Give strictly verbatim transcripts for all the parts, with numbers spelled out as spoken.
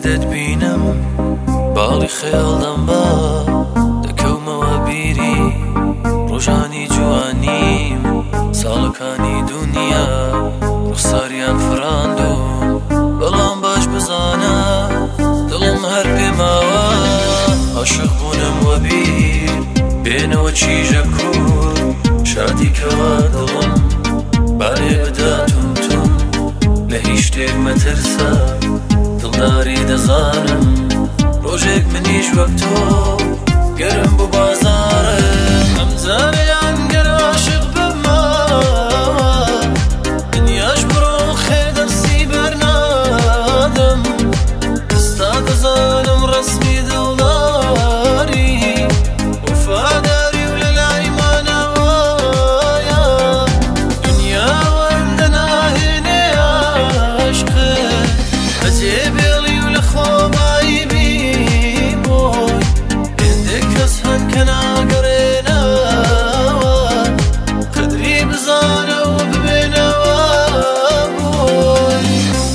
لێدەت بینم باڵی خەیاڵدەم با دەکەومەوە بیری ڕۆژانی جوانیم ساڵەکانی دونیا ڕوخساریان فڕاندوم بەڵام باش بزانە دڵم هەر پێماوە عاشق بوونم وە بیر بێنەوە چیژە کوور شادیکەوە دڵم بالێ بدا تون تون لە هیچ شتێک مەترسە دڵداری دەزانم ڕۆژێک منیش وەک تۆ گەرم بوو بازارم ئەمجارەیان گەر عاشق بمەوە دنیاش بڕۆ خێ دەستی بەرنادەم ئێستا دەزانم ڕەسمی دڵداری وفاداری و لە لای مانەوەیە دنیا وەندە ناهێنێ عاشقت بەجێ بێڵی و لە خۆمایی بی بۆی هێندێک کەس هەن کە ناگەڕێنەوە قەدری بزانە و ببێنەوە بۆی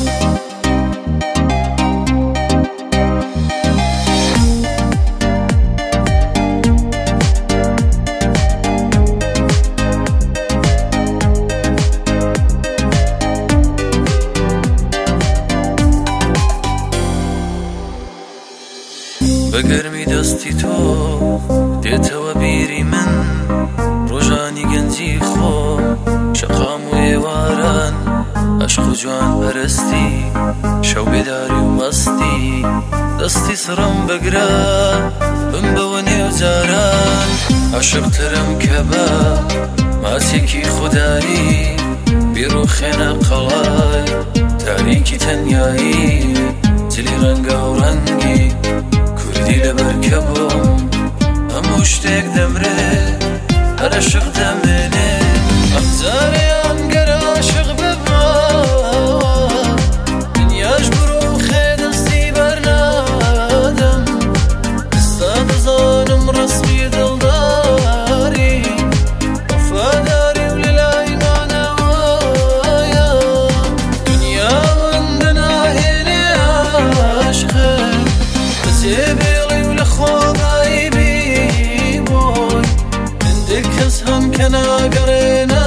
بەگەرمی دەستی تۆ دێتەوە بیری من ڕۆژانی گەنجی خۆ شەقام و ئێواران عەشق و جوان پەرستی شەو بێداری و مەستی دەستی سڕم بەگرە بم بەوە نێو جاران عاشقترم کە بە ماسێکی خودایی بیر و خێنە قەڵای تاریکی تەنیایی جلی ڕەنگە و ڕەنگی کوردی لەبەر کە بۆم هەموو شتێک دەمرێ هەر عاشق دەمێنێ ئەمجارەیان گەر عاشق ببمەوە دنیاش بڕۆ خێ دەستی بەرنادەم ئێستا دەزانم ڕەسمی دڵداری وفاداری و لە لای مانەوەیە دنیا وەندە ناهێنێ عاشقت بەجێ بێڵی و لە خۆمایی بی بۆی هێندێک کەس هەن کە ناگەڕێنە